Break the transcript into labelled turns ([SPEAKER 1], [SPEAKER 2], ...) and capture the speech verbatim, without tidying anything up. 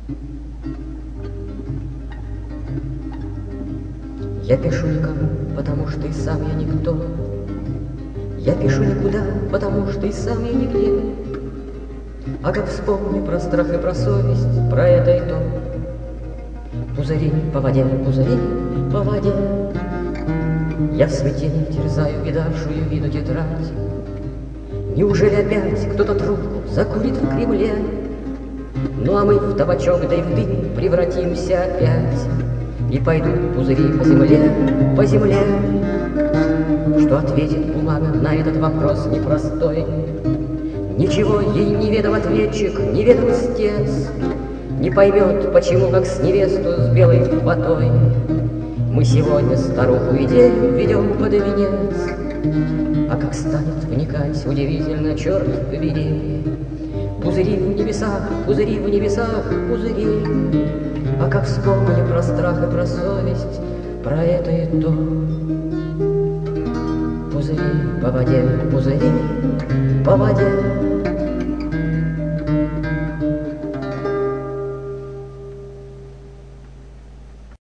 [SPEAKER 1] Я пишу никому, потому что и сам я никто. Я пишу никуда, потому что и сам я нигде. А как вспомню про страх и про совесть, про это и то. Пузыри по воде, пузыри по воде. Я в смятении терзаю видавшую виду тетрадь. Неужели опять кто-то трубку закурит в Кремле? Ну а мы в табачок да и в дым превратимся опять. И пойдут пузыри по земле, по земле. Что ответит бумага на этот вопрос непростой? Ничего ей не ведом ответчик, не ведом истец. Не поймет, почему, как с невесту с белой фатой, мы сегодня старуху идею ведем под венец. А как станет вникать, удивительно, черт побери. Пузыри в небесах, пузыри в небесах, пузыри. А как вспомню про страх и про совесть, про это и то. Пузыри по воде, пузыри по воде.